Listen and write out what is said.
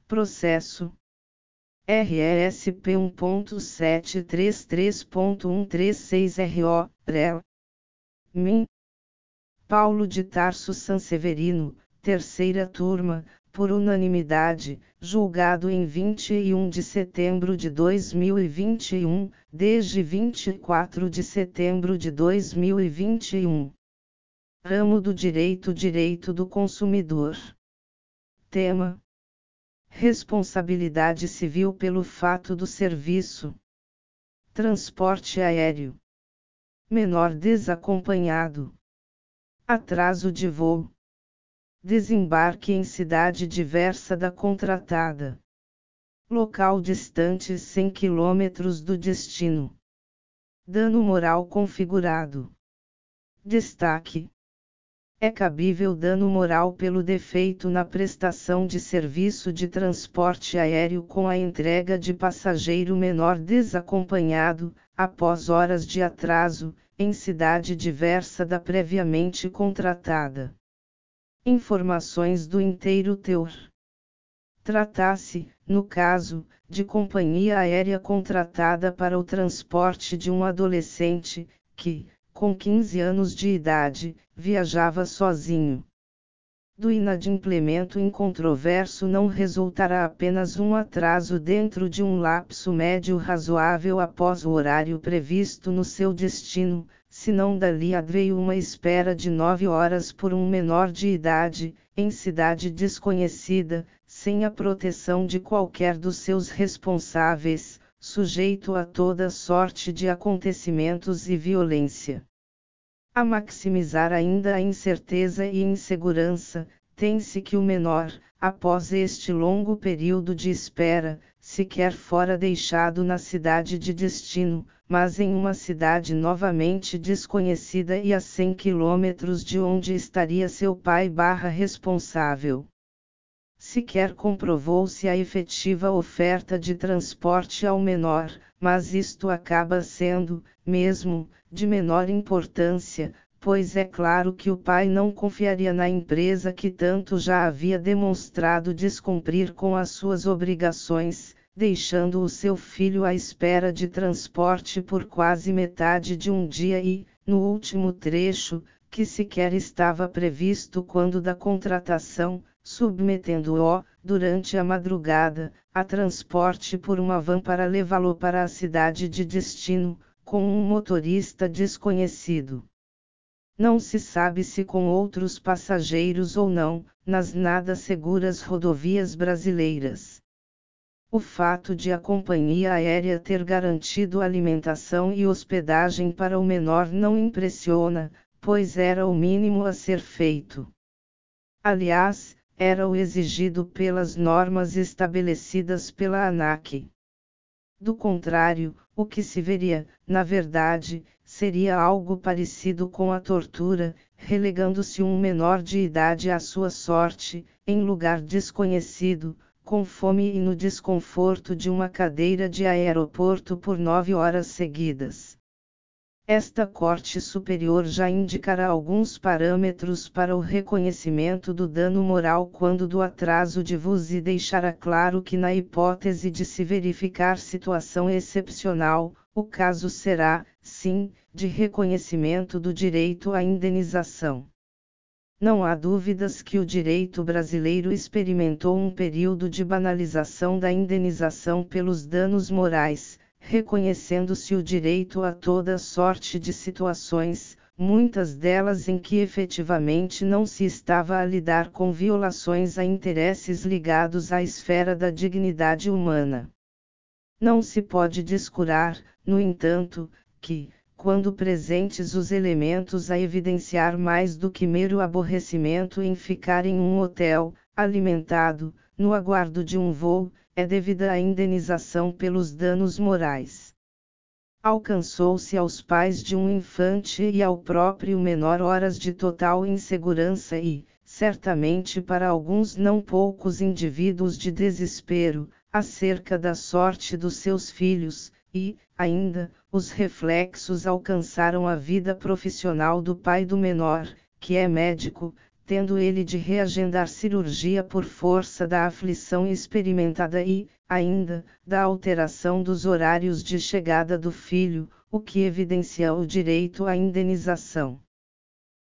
Processo RESP 1.733.136 RO, Min. Paulo de Tarso Sanseverino, terceira turma, por unanimidade, julgado em 21 de setembro de 2021, desde 24 de setembro de 2021. Ramo do Direito do Consumidor. Tema: responsabilidade civil pelo fato do serviço. Transporte aéreo. Menor desacompanhado. Atraso de voo. Desembarque em cidade diversa da contratada. Local distante 100 km do destino. Dano moral configurado. Destaque: é cabível dano moral pelo defeito na prestação de serviço de transporte aéreo com a entrega de passageiro menor desacompanhado, após horas de atraso, em cidade diversa da previamente contratada. Informações do inteiro teor. Trata-se, no caso, de companhia aérea contratada para o transporte de um adolescente, que, com 15 anos de idade, viajava sozinho. Do inadimplemento incontroverso não resultará apenas um atraso dentro de um lapso médio razoável após o horário previsto no seu destino, senão dali adveio uma espera de 9 horas por um menor de idade, em cidade desconhecida, sem a proteção de qualquer dos seus responsáveis, sujeito a toda sorte de acontecimentos e violência. A maximizar ainda a incerteza e insegurança, tem-se que o menor, após este longo período de espera, sequer fora deixado na cidade de destino, mas em uma cidade novamente desconhecida e a 100 km de onde estaria seu pai/responsável. Sequer comprovou-se a efetiva oferta de transporte ao menor, mas isto acaba sendo, mesmo, de menor importância, pois é claro que o pai não confiaria na empresa que tanto já havia demonstrado descumprir com as suas obrigações, deixando o seu filho à espera de transporte por quase metade de um dia e, no último trecho, que sequer estava previsto quando da contratação, submetendo-o, durante a madrugada, a transporte por uma van para levá-lo para a cidade de destino, com um motorista desconhecido. Não se sabe se com outros passageiros ou não, nas nada seguras rodovias brasileiras. O fato de a companhia aérea ter garantido alimentação e hospedagem para o menor não impressiona, pois era o mínimo a ser feito. Aliás, era o exigido pelas normas estabelecidas pela ANAC. Do contrário, o que se veria, na verdade, seria algo parecido com a tortura, relegando-se um menor de idade à sua sorte, em lugar desconhecido, com fome e no desconforto de uma cadeira de aeroporto por 9 horas seguidas. Esta Corte Superior já indicará alguns parâmetros para o reconhecimento do dano moral quando do atraso de voos e deixará claro que na hipótese de se verificar situação excepcional, o caso será, sim, de reconhecimento do direito à indenização. Não há dúvidas que o direito brasileiro experimentou um período de banalização da indenização pelos danos morais, reconhecendo-se o direito a toda sorte de situações, muitas delas em que efetivamente não se estava a lidar com violações a interesses ligados à esfera da dignidade humana. Não se pode descurar, no entanto, que, quando presentes os elementos a evidenciar mais do que mero aborrecimento em ficar em um hotel, alimentado, no aguardo de um voo, é devida a indenização pelos danos morais. Alcançou-se aos pais de um infante e ao próprio menor horas de total insegurança e, certamente para alguns não poucos indivíduos de desespero, acerca da sorte dos seus filhos, e, ainda, os reflexos alcançaram a vida profissional do pai do menor, que é médico, tendo ele de reagendar cirurgia por força da aflição experimentada e, ainda, da alteração dos horários de chegada do filho, o que evidencia o direito à indenização.